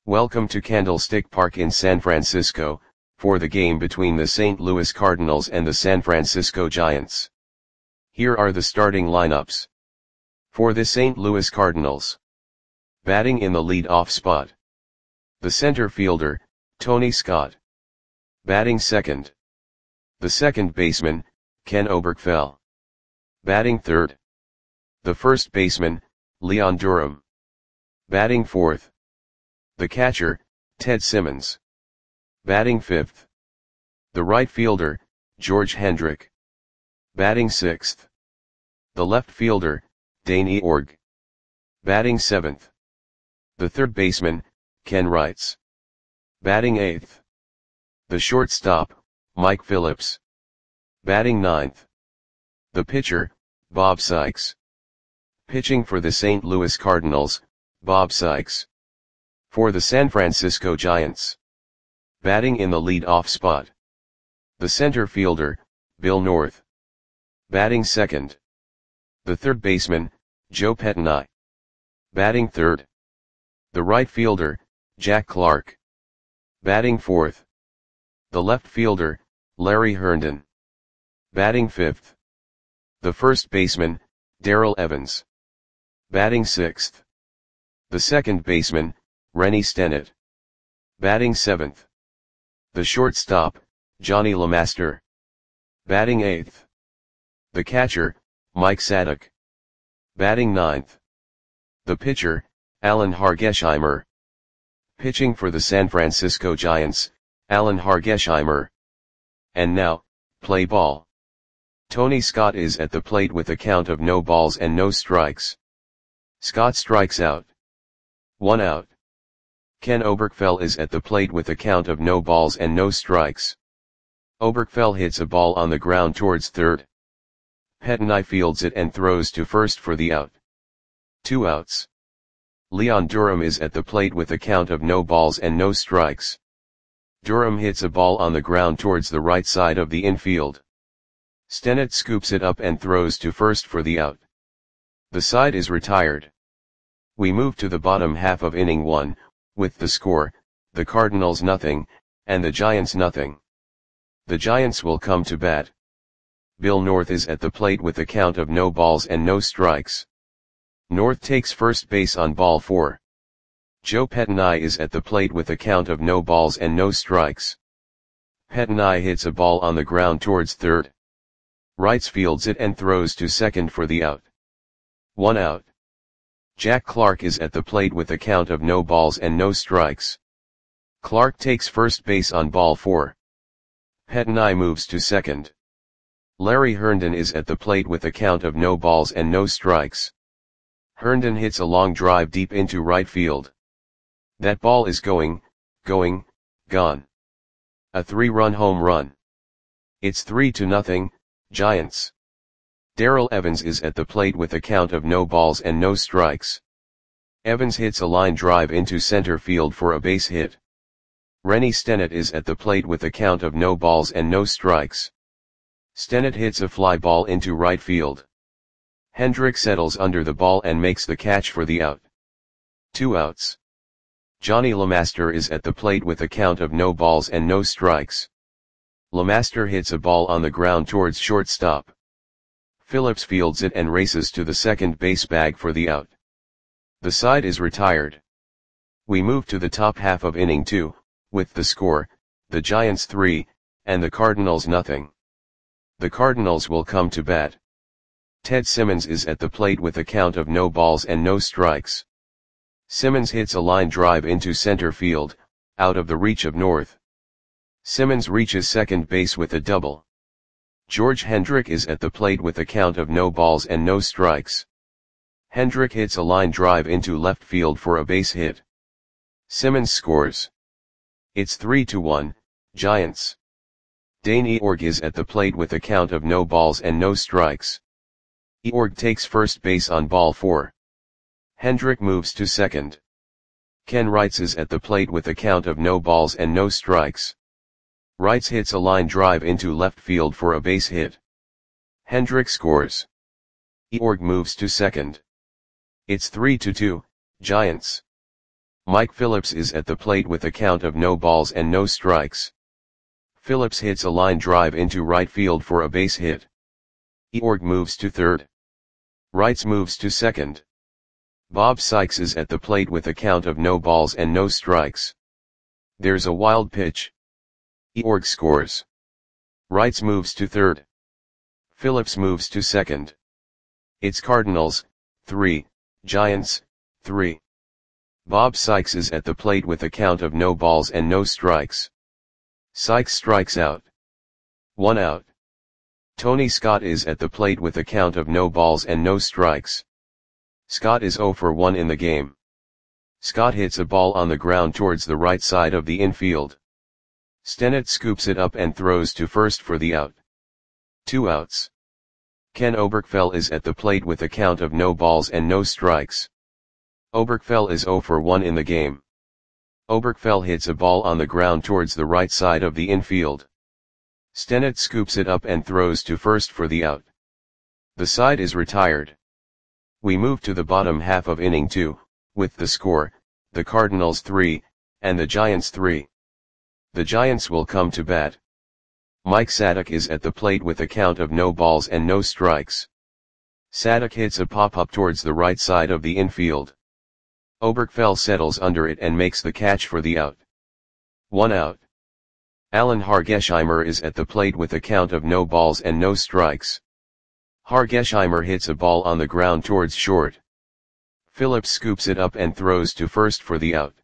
Welcome to Candlestick Park in San Francisco, for the game between the St. Louis Cardinals and the San Francisco Giants. Here are the starting lineups. For the St. Louis Cardinals. Batting in the lead-off spot. The center fielder, Tony Scott. Batting second. The second baseman, Ken Oberkfell. Batting third. The first baseman, Leon Durham. Batting fourth. The catcher, Ted Simmons. Batting fifth. The right fielder, George Hendrick. Batting sixth. The left fielder, Dane Eorg. Batting seventh. The third baseman, Ken Wrights. Batting eighth. The shortstop, Mike Phillips. Batting ninth. The pitcher, Bob Sykes. Pitching for the St. Louis Cardinals, Bob Sykes. For the San Francisco Giants. Batting in the lead-off spot. The center fielder, Bill North. Batting second. The third baseman, Joe Pettenai. Batting third. The right fielder, Jack Clark. Batting fourth. The left fielder, Larry Herndon. Batting fifth. The first baseman, Darrell Evans. Batting sixth. The second baseman, Rennie Stennett. Batting seventh. The shortstop, Johnny LeMaster. Batting eighth. The catcher, Mike Sadek. Batting ninth. The pitcher, Alan Hargesheimer. Pitching for the San Francisco Giants, Alan Hargesheimer. And now, play ball. Tony Scott is at the plate with a count of no balls and no strikes. Scott strikes out. 1 out. Ken Oberkfell is at the plate with a count of no balls and no strikes. Oberkfell hits a ball on the ground towards third. Pettenai fields it and throws to first for the out. 2 outs. Leon Durham is at the plate with a count of no balls and no strikes. Durham hits a ball on the ground towards the right side of the infield. Stennett scoops it up and throws to first for the out. The side is retired. We move to the bottom half of inning 1, with the score, the Cardinals nothing, and the Giants nothing. The Giants will come to bat. Bill North is at the plate with a count of no balls and no strikes. North takes first base on ball 4. Joe Pettenai is at the plate with a count of no balls and no strikes. Pettenai hits a ball on the ground towards third. Wrights fields it and throws to second for the out. 1 out. Jack Clark is at the plate with a count of no balls and no strikes. Clark takes first base on ball 4. Pettenai moves to second. Larry Herndon is at the plate with a count of no balls and no strikes. Herndon hits a long drive deep into right field. That ball is gone. A 3-run home run. It's 3-0, Giants. Darrell Evans is at the plate with a count of no balls and no strikes. Evans hits a line drive into center field for a base hit. Rennie Stennett is at the plate with a count of no balls and no strikes. Stennett hits a fly ball into right field. Hendrick settles under the ball and makes the catch for the out. 2 outs. Johnny LeMaster is at the plate with a count of no balls and no strikes. LeMaster hits a ball on the ground towards shortstop. Phillips fields it and races to the second base bag for the out. The side is retired. We move to the top half of inning 2, with the score, the Giants 3, and the Cardinals nothing. The Cardinals will come to bat. Ted Simmons is at the plate with a count of no balls and no strikes. Simmons hits a line drive into center field, out of the reach of North. Simmons reaches second base with a double. George Hendrick is at the plate with a count of no balls and no strikes. Hendrick hits a line drive into left field for a base hit. Simmons scores. It's 3-1, Giants. Dane Eorg is at the plate with a count of no balls and no strikes. Eorg takes first base on ball 4. Hendrick moves to second. Ken Wrights is at the plate with a count of no balls and no strikes. Wrights hits a line drive into left field for a base hit. Hendrick scores. Eorg moves to second. It's 3-2, Giants. Mike Phillips is at the plate with a count of no balls and no strikes. Phillips hits a line drive into right field for a base hit. Eorg moves to third. Wrights moves to second. Bob Sykes is at the plate with a count of no balls and no strikes. There's a wild pitch. Eorg scores. Wrights moves to third. Phillips moves to second. It's Cardinals, 3, Giants, 3. Bob Sykes is at the plate with a count of no balls and no strikes. Sykes strikes out. 1 out. Tony Scott is at the plate with a count of no balls and no strikes. Scott is 0 for 1 in the game. Scott hits a ball on the ground towards the right side of the infield. Stennett scoops it up and throws to first for the out. 2 outs. Ken Oberkfell is at the plate with a count of no balls and no strikes. Oberkfell is 0 for 1 in the game. Oberkfell hits a ball on the ground towards the right side of the infield. Stennett scoops it up and throws to first for the out. The side is retired. We move to the bottom half of inning 2, with the score, the Cardinals 3, and the Giants 3. The Giants will come to bat. Mike Sadek is at the plate with a count of no balls and no strikes. Sadek hits a pop-up towards the right side of the infield. Oberkfell settles under it and makes the catch for the out. 1 out. Alan Hargesheimer is at the plate with a count of no balls and no strikes. Hargesheimer hits a ball on the ground towards short. Phillips scoops it up and throws to first for the out.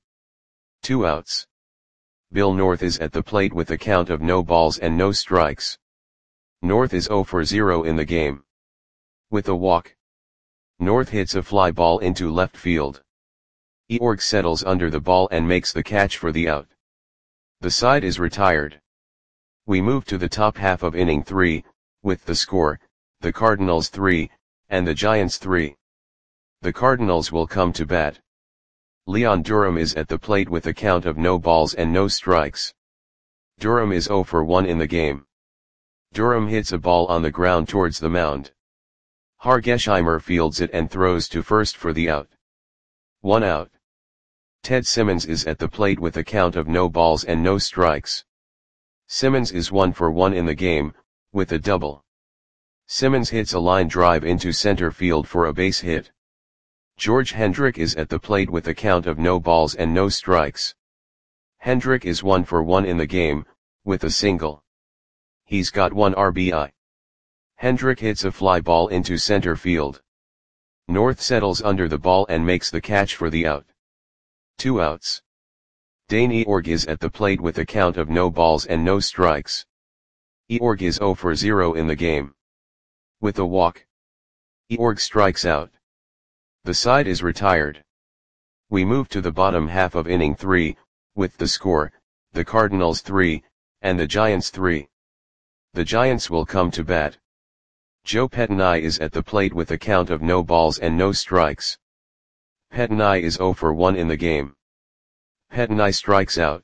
2 outs. Bill North is at the plate with a count of no balls and no strikes. North is 0 for 0 in the game. With a walk. North hits a fly ball into left field. Eorg settles under the ball and makes the catch for the out. The side is retired. We move to the top half of inning 3, with the score, the Cardinals 3, and the Giants 3. The Cardinals will come to bat. Leon Durham is at the plate with a count of no balls and no strikes. Durham is 0 for 1 in the game. Durham hits a ball on the ground towards the mound. Hargesheimer fields it and throws to first for the out. 1 out. Ted Simmons is at the plate with a count of no balls and no strikes. Simmons is 1 for 1 in the game, with a double. Simmons hits a line drive into center field for a base hit. George Hendrick is at the plate with a count of no balls and no strikes. Hendrick is 1 for 1 in the game, with a single. He's got 1 RBI. Hendrick hits a fly ball into center field. North settles under the ball and makes the catch for the out. 2 outs. Dane Eorg is at the plate with a count of no balls and no strikes. Eorg is 0 for 0 in the game. With a walk. Eorg strikes out. The side is retired. We move to the bottom half of inning 3, with the score, the Cardinals 3, and the Giants 3. The Giants will come to bat. Joe Pettenai is at the plate with a count of no balls and no strikes. Pettenai is 0 for 1 in the game. Pettenai strikes out.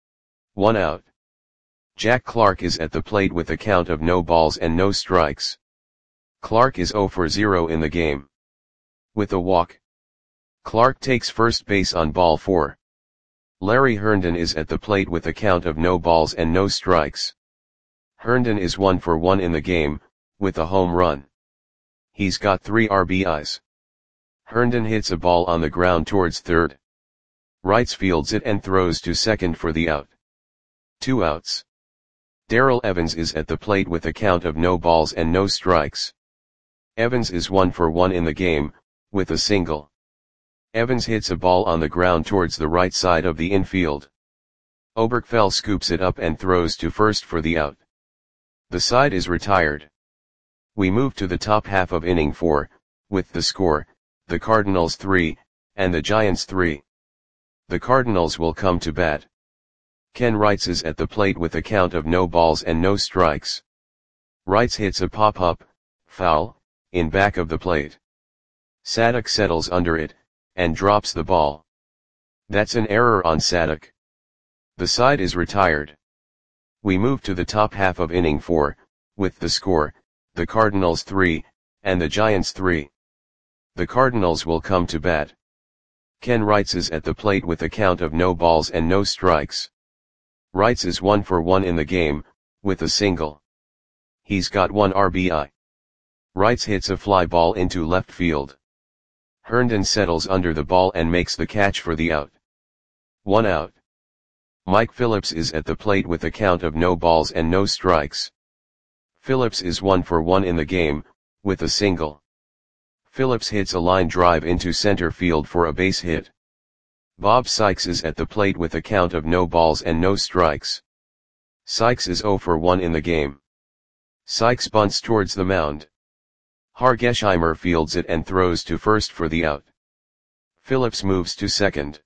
1 out. Jack Clark is at the plate with a count of no balls and no strikes. Clark is 0 for 0 in the game. With a walk. Clark takes first base on ball 4. Larry Herndon is at the plate with a count of no balls and no strikes. Herndon is 1 for 1 in the game, with a home run. He's got 3 RBIs. Herndon hits a ball on the ground towards third. Wrights fields it and throws to second for the out. 2 outs. Darrell Evans is at the plate with a count of no balls and no strikes. Evans is 1 for 1 in the game, with a single. Evans hits a ball on the ground towards the right side of the infield. Oberkfell scoops it up and throws to first for the out. The side is retired. We move to the top half of inning 4, with the score, the Cardinals 3, and the Giants 3. The Cardinals will come to bat. Ken Wrights is at the plate with a count of no balls and no strikes. Wrights hits a pop-up, foul, in back of the plate. Sadek settles under it, and drops the ball. That's an error on Sadek. The side is retired. We move to the top half of inning 4, with the score, the Cardinals 3, and the Giants 3. The Cardinals will come to bat. Ken Wrights is at the plate with a count of no balls and no strikes. Wrights is 1 for 1 in the game, with a single. He's got 1 RBI. Wrights hits a fly ball into left field. Herndon settles under the ball and makes the catch for the out. 1 out. Mike Phillips is at the plate with a count of no balls and no strikes. Phillips is 1 for 1 in the game, with a single. Phillips hits a line drive into center field for a base hit. Bob Sykes is at the plate with a count of no balls and no strikes. Sykes is 0 for 1 in the game. Sykes bunts towards the mound. Hargesheimer fields it and throws to first for the out. Phillips moves to second.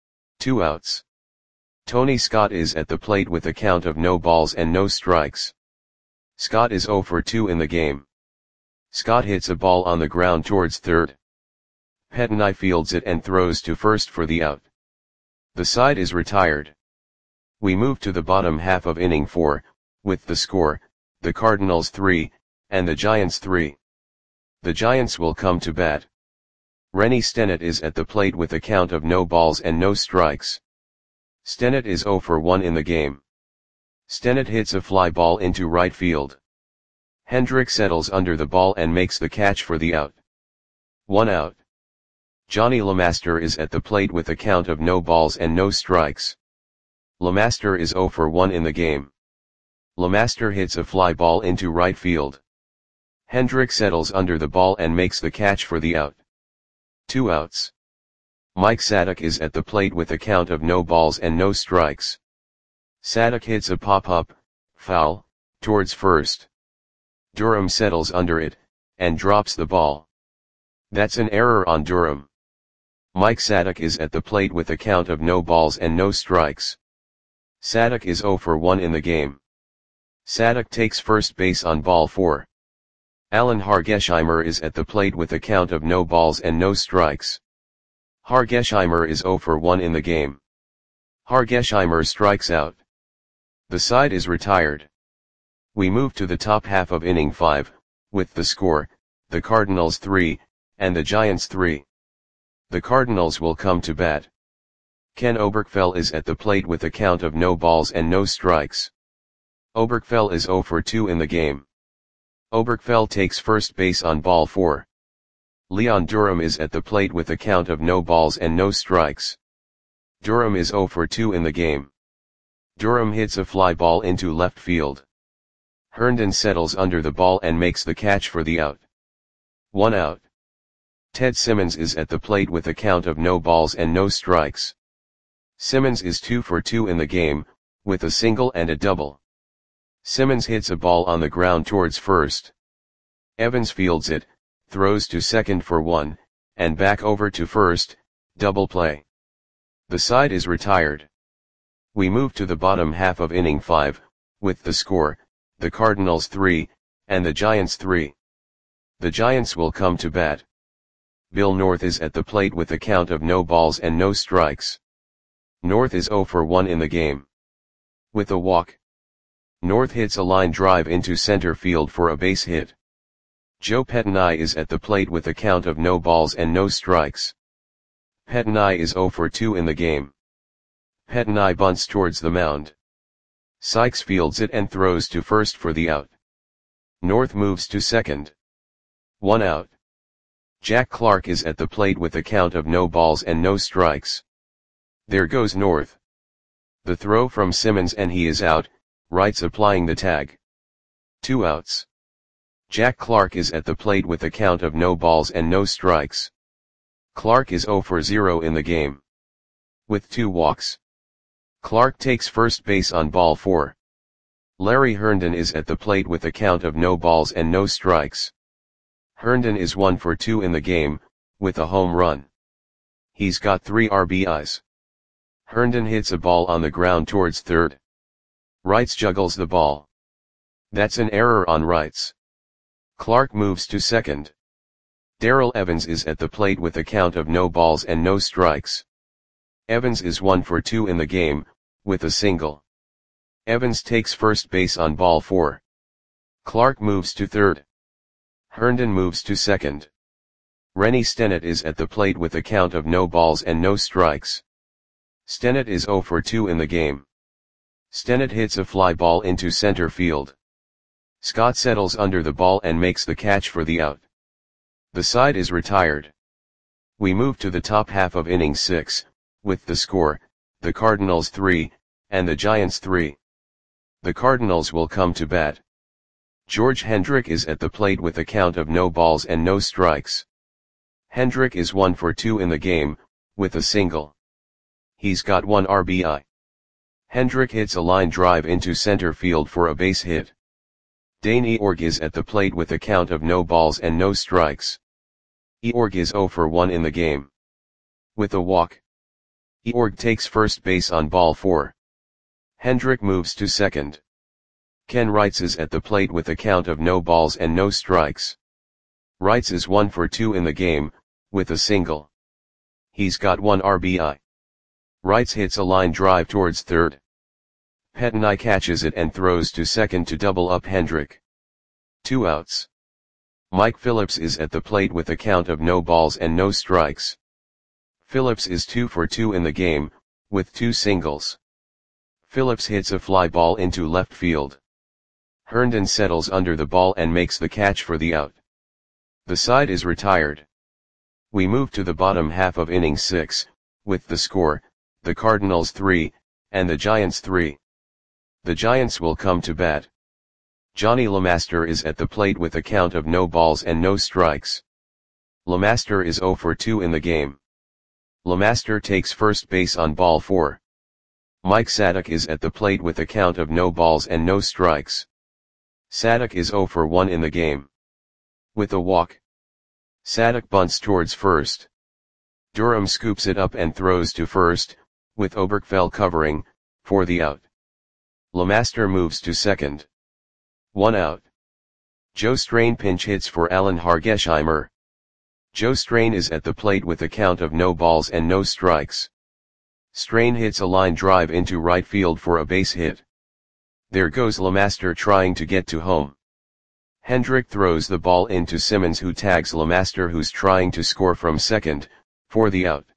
2 outs. Tony Scott is at the plate with a count of no balls and no strikes. Scott is 0 for 2 in the game. Scott hits a ball on the ground towards third. Pettenai fields it and throws to first for the out. The side is retired. We move to the bottom half of inning 4, with the score, the Cardinals 3, and the Giants 3. The Giants will come to bat. Rennie Stennett is at the plate with a count of no balls and no strikes. Stennett is 0 for 1 in the game. Stennett hits a fly ball into right field. Hendrick settles under the ball and makes the catch for the out. 1 out. Johnny LeMaster is at the plate with a count of no balls and no strikes. LeMaster is 0 for 1 in the game. LeMaster hits a fly ball into right field. Hendrick settles under the ball and makes the catch for the out. 2 outs. Mike Sadek is at the plate with a count of no balls and no strikes. Sadek hits a pop-up, foul, towards first. Durham settles under it, and drops the ball. That's an error on Durham. Mike Sadek is at the plate with a count of no balls and no strikes. Sadek is 0 for 1 in the game. Sadek takes first base on ball 4. Alan Hargesheimer is at the plate with a count of no balls and no strikes. Hargesheimer is 0 for 1 in the game. Hargesheimer strikes out. The side is retired. We move to the top half of inning 5, with the score, the Cardinals 3, and the Giants 3. The Cardinals will come to bat. Ken Oberkfell is at the plate with a count of no balls and no strikes. Oberkfell is 0 for 2 in the game. Oberkfell takes first base on ball 4. Leon Durham is at the plate with a count of no balls and no strikes. Durham is 0 for 2 in the game. Durham hits a fly ball into left field. Herndon settles under the ball and makes the catch for the out. 1 out. Ted Simmons is at the plate with a count of no balls and no strikes. Simmons is 2 for 2 in the game, with a single and a double. Simmons hits a ball on the ground towards first. Evans fields it, throws to second for 1, and back over to first, double play. The side is retired. We move to the bottom half of inning 5, with the score, the Cardinals 3, and the Giants 3. The Giants will come to bat. Bill North is at the plate with a count of no balls and no strikes. North is 0 for 1 in the game. With a walk. North hits a line drive into center field for a base hit. Joe Pettenai is at the plate with a count of no balls and no strikes. Pettenai is 0 for 2 in the game. Pettenai bunts towards the mound. Sykes fields it and throws to first for the out. North moves to second. 1 out. Jack Clark is at the plate with a count of no balls and no strikes. There goes North. The throw from Simmons and he is out, Wrights applying the tag. 2 outs. Jack Clark is at the plate with a count of no balls and no strikes. Clark is 0 for 0 in the game. With 2 walks. Clark takes first base on ball 4. Larry Herndon is at the plate with a count of no balls and no strikes. Herndon is 1 for 2 in the game, with a home run. He's got 3 RBIs. Herndon hits a ball on the ground towards third. Wrights juggles the ball. That's an error on Wrights. Clark moves to second. Darrell Evans is at the plate with a count of no balls and no strikes. Evans is 1 for 2 in the game, with a single. Evans takes first base on ball 4. Clark moves to third. Herndon moves to second. Rennie Stennett is at the plate with a count of no balls and no strikes. Stennett is 0 for 2 in the game. Stennett hits a fly ball into center field. Scott settles under the ball and makes the catch for the out. The side is retired. We move to the top half of inning 6, with the score, the Cardinals 3, and the Giants 3. The Cardinals will come to bat. George Hendrick is at the plate with a count of no balls and no strikes. Hendrick is 1 for 2 in the game, with a single. He's got 1 RBI. Hendrick hits a line drive into center field for a base hit. Dane Eorg is at the plate with a count of no balls and no strikes. Eorg is 0 for 1 in the game. With a walk. Eorg takes first base on ball 4. Hendrick moves to second. Ken Wrights is at the plate with a count of no balls and no strikes. Wrights is 1 for 2 in the game, with a single. He's got 1 RBI. Wrights hits a line drive towards third. Pettenai catches it and throws to second to double up Hendrick. 2 outs. Mike Phillips is at the plate with a count of no balls and no strikes. Phillips is 2 for 2 in the game, with 2 singles. Phillips hits a fly ball into left field. Herndon settles under the ball and makes the catch for the out. The side is retired. We move to the bottom half of inning 6, with the score, the Cardinals 3, and the Giants 3. The Giants will come to bat. Johnny LeMaster is at the plate with a count of no balls and no strikes. LeMaster is 0 for 2 in the game. LeMaster takes first base on ball 4. Mike Sadek is at the plate with a count of no balls and no strikes. Sadek is 0 for 1 in the game. With a walk. Sadek bunts towards first. Durham scoops it up and throws to first, with Oberkfell covering, for the out. LeMaster moves to second. 1 out. Joe Strain pinch hits for Alan Hargesheimer. Joe Strain is at the plate with a count of no balls and no strikes. Strain hits a line drive into right field for a base hit. There goes LeMaster trying to get to home. Hendrick throws the ball into Simmons, who tags LeMaster, who's trying to score from second, for the out.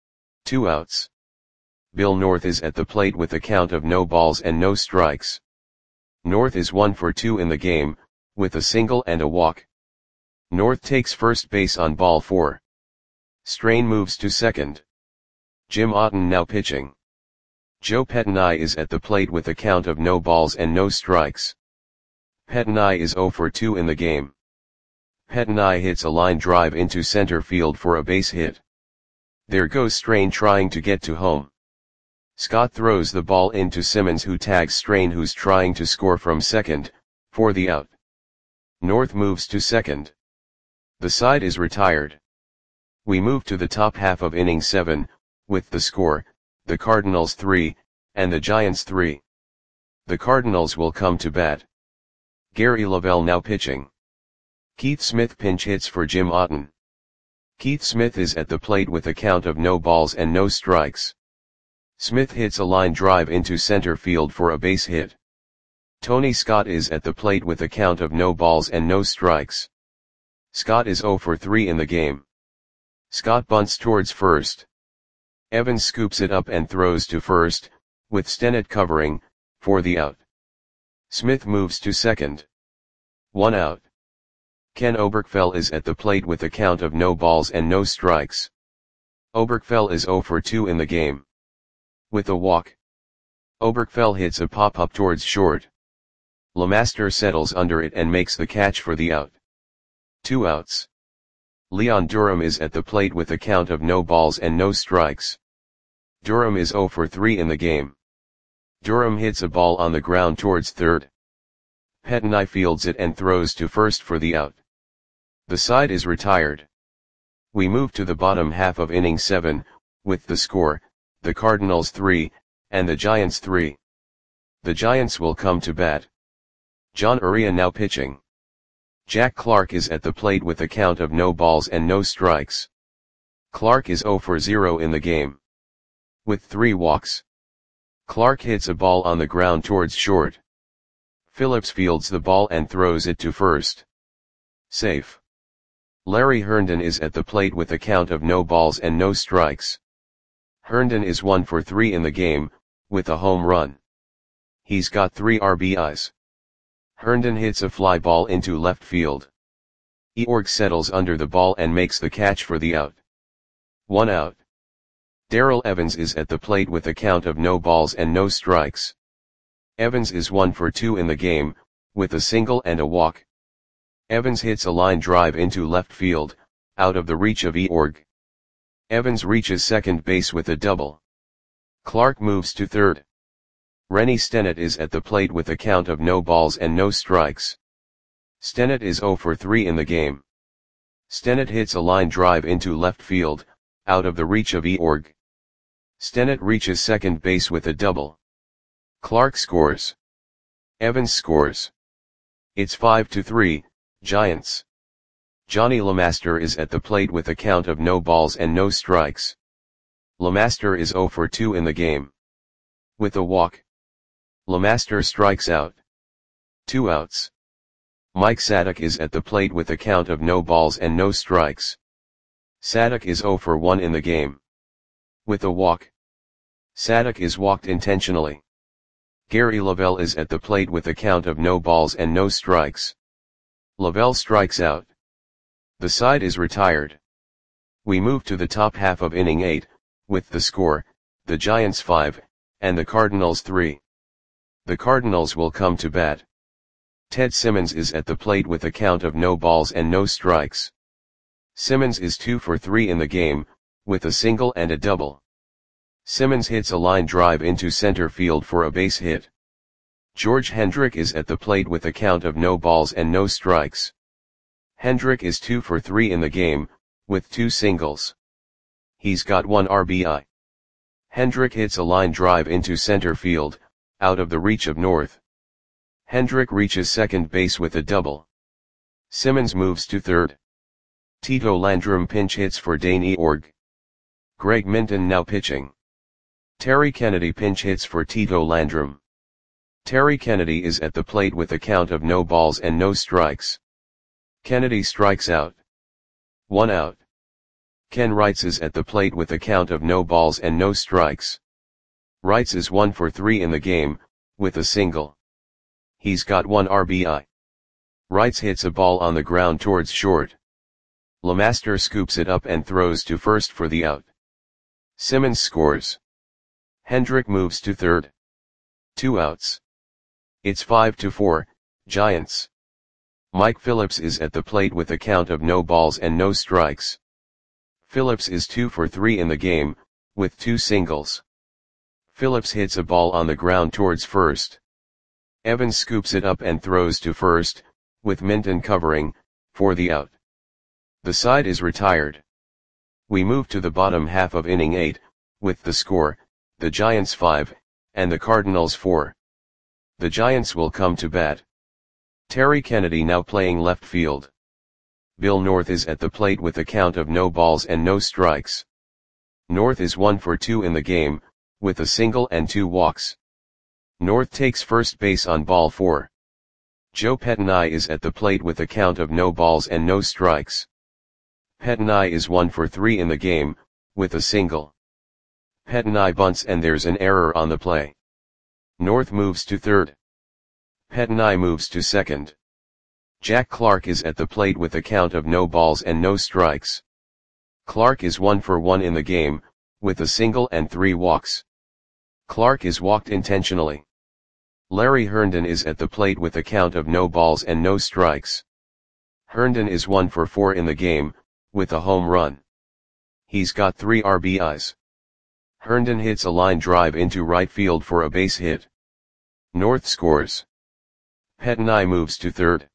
2 outs. Bill North is at the plate with a count of no balls and no strikes. North is 1 for 2 in the game, with a single and a walk. North takes first base on ball 4. Strain moves to second. Jim Otten now pitching. Joe Pettenai is at the plate with a count of no balls and no strikes. Pettenai is 0 for 2 in the game. Pettenai hits a line drive into center field for a base hit. There goes Strain trying to get to home. Scott throws the ball into Simmons, who tags Strain, who's trying to score from second, for the out. North moves to second. The side is retired. We move to the top half of inning 7, with the score, the Cardinals 3, and the Giants 3. The Cardinals will come to bat. Gary Lavelle now pitching. Keith Smith pinch hits for Jim Otten. Keith Smith is at the plate with a count of no balls and no strikes. Smith hits a line drive into center field for a base hit. Tony Scott is at the plate with a count of no balls and no strikes. Scott is 0 for 3 in the game. Scott bunts towards first. Evans scoops it up and throws to first, with Stennett covering, for the out. Smith moves to second. 1 out. Ken Oberkfell is at the plate with a count of no balls and no strikes. Oberkfell is 0 for 2 in the game. With a walk. Oberkfell hits a pop-up towards short. LeMaster settles under it and makes the catch for the out. 2 outs. Leon Durham is at the plate with a count of no balls and no strikes. Durham is 0 for 3 in the game. Durham hits a ball on the ground towards third. Pettenai fields it and throws to first for the out. The side is retired. We move to the bottom half of inning 7, with the score, the Cardinals 3, and the Giants 3. The Giants will come to bat. John Uria now pitching. Jack Clark is at the plate with a count of no balls and no strikes. Clark is 0 for 0 in the game. With 3 walks. Clark hits a ball on the ground towards short. Phillips fields the ball and throws it to first. Safe. Larry Herndon is at the plate with a count of no balls and no strikes. Herndon is 1 for 3 in the game, with a home run. He's got 3 RBIs. Herndon hits a fly ball into left field. Eorg settles under the ball and makes the catch for the out. 1 out. Darrell Evans is at the plate with a count of no balls and no strikes. Evans is 1 for 2 in the game, with a single and a walk. Evans hits a line drive into left field, out of the reach of Eorg. Evans reaches second base with a double. Clark moves to third. Rennie Stennett is at the plate with a count of no balls and no strikes. Stennett is 0 for 3 in the game. Stennett hits a line drive into left field, out of the reach of Eorg. Stennett reaches second base with a double. Clark scores. Evans scores. It's 5-3, Giants. Johnny LeMaster is at the plate with a count of no balls and no strikes. LeMaster is 0 for 2 in the game. With a walk. LeMaster strikes out. 2 outs. Mike Sadek is at the plate with a count of no balls and no strikes. Sadek is 0 for 1 in the game. With a walk. Sadek is walked intentionally. Gary Lavelle is at the plate with a count of no balls and no strikes. Lavelle strikes out. The side is retired. We move to the top half of inning 8, with the score, the Giants 5, and the Cardinals 3. The Cardinals will come to bat. Ted Simmons is at the plate with a count of no balls and no strikes. Simmons is 2 for 3 in the game, with a single and a double. Simmons hits a line drive into center field for a base hit. George Hendrick is at the plate with a count of no balls and no strikes. Hendrick is 2 for 3 in the game, with 2 singles. He's got 1 RBI. Hendrick hits a line drive into center field, out of the reach of North. Hendrick reaches second base with a double. Simmons moves to third. Tito Landrum pinch hits for Dane Eorg. Greg Minton now pitching. Terry Kennedy pinch hits for Tito Landrum. Terry Kennedy is at the plate with a count of no balls and no strikes. Kennedy strikes out. 1 out. Ken Wrights is at the plate with a count of no balls and no strikes. Wrights is 1 for 3 in the game, with a single. He's got 1 RBI. Wrights hits a ball on the ground towards short. LeMaster scoops it up and throws to first for the out. Simmons scores. Hendrick moves to third. 2 outs. It's 5-4, Giants. Mike Phillips is at the plate with a count of no balls and no strikes. Phillips is 2 for 3 in the game, with 2 singles. Phillips hits a ball on the ground towards first. Evans scoops it up and throws to first, with Minton covering, for the out. The side is retired. We move to the bottom half of inning 8, with the score, the Giants 5, and the Cardinals 4. The Giants will come to bat. Terry Kennedy now playing left field. Bill North is at the plate with a count of no balls and no strikes. North is 1 for 2 in the game, with a single and 2 walks. North takes first base on ball 4. Joe Pettenai is at the plate with a count of no balls and no strikes. Pettenai is 1 for 3 in the game, with a single. Pettenai bunts and there's an error on the play. North moves to third. Pettenai moves to second. Jack Clark is at the plate with a count of no balls and no strikes. Clark is 1 for 1 in the game, with a single and 3 walks. Clark is walked intentionally. Larry Herndon is at the plate with a count of no balls and no strikes. Herndon is 1 for 4 in the game, with a home run. He's got 3 RBIs. Herndon hits a line drive into right field for a base hit. North scores. Pettenai moves to third.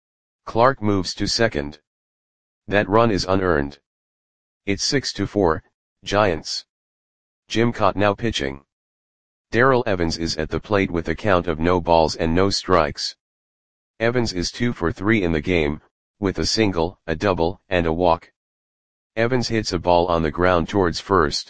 Clark moves to second. That run is unearned. It's 6-4, Giants. Jim Cott now pitching. Darrell Evans is at the plate with a count of no balls and no strikes. Evans is 2 for 3 in the game, with a single, a double, and a walk. Evans hits a ball on the ground towards first.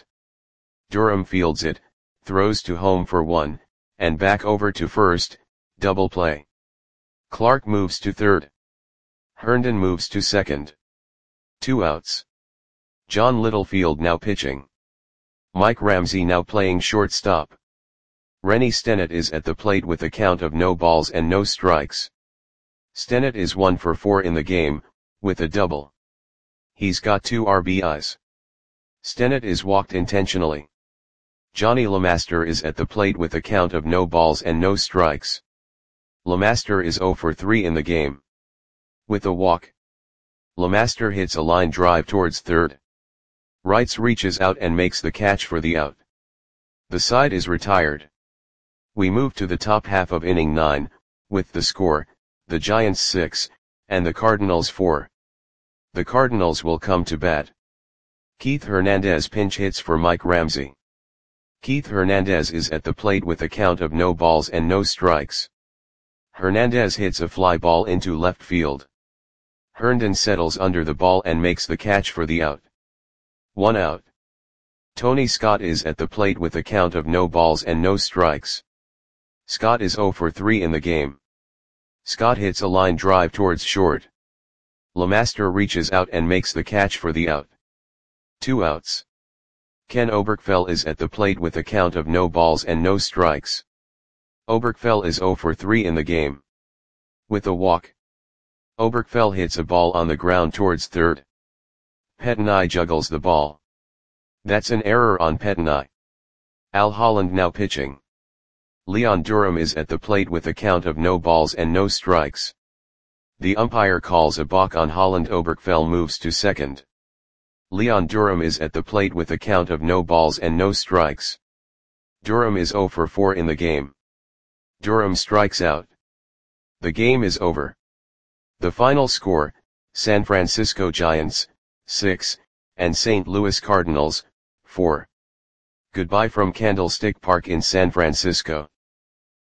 Durham fields it, throws to home for 1, and back over to first, double play. Clark moves to third. Herndon moves to second. 2 outs. John Littlefield now pitching. Mike Ramsey now playing shortstop. Rennie Stennett is at the plate with a count of no balls and no strikes. Stennett is 1 for 4 in the game, with a double. He's got 2 RBIs. Stennett is walked intentionally. Johnny LeMaster is at the plate with a count of no balls and no strikes. LeMaster is 0 for 3 in the game. With a walk. LeMaster hits a line drive towards third. Wrights reaches out and makes the catch for the out. The side is retired. We move to the top half of inning 9, with the score, the Giants 6, and the Cardinals 4. The Cardinals will come to bat. Keith Hernandez pinch hits for Mike Ramsey. Keith Hernandez is at the plate with a count of no balls and no strikes. Hernandez hits a fly ball into left field. Herndon settles under the ball and makes the catch for the out. 1 out. Tony Scott is at the plate with a count of no balls and no strikes. Scott is 0 for 3 in the game. Scott hits a line drive towards short. LeMaster reaches out and makes the catch for the out. 2 outs. Ken Oberkfell is at the plate with a count of no balls and no strikes. Oberkfell is 0 for 3 in the game. With a walk. Oberkfell hits a ball on the ground towards third. Pettenai juggles the ball. That's an error on Pettenai. Al Holland now pitching. Leon Durham is at the plate with a count of no balls and no strikes. The umpire calls a balk on Holland. Oberkfell moves to second. Leon Durham is at the plate with a count of no balls and no strikes. Durham is 0 for 4 in the game. Durham strikes out. The game is over. The final score, San Francisco Giants, 6, and St. Louis Cardinals, 4. Goodbye from Candlestick Park in San Francisco.